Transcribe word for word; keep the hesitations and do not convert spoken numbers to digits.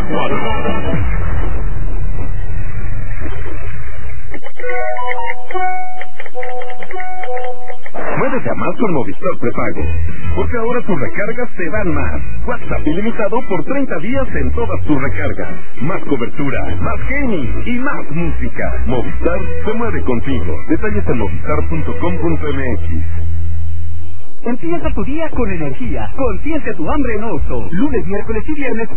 cuatro. Muévete a más con Movistar Prepago, porque ahora tus recargas te dan más. WhatsApp ilimitado por treinta días en todas tus recargas. Más cobertura, más gaming y más música. Movistar se mueve contigo. Detalles en movistar punto com punto m x. Empieza tu día con energía. Consiente tu hambre en Oxxo. Lunes, miércoles y viernes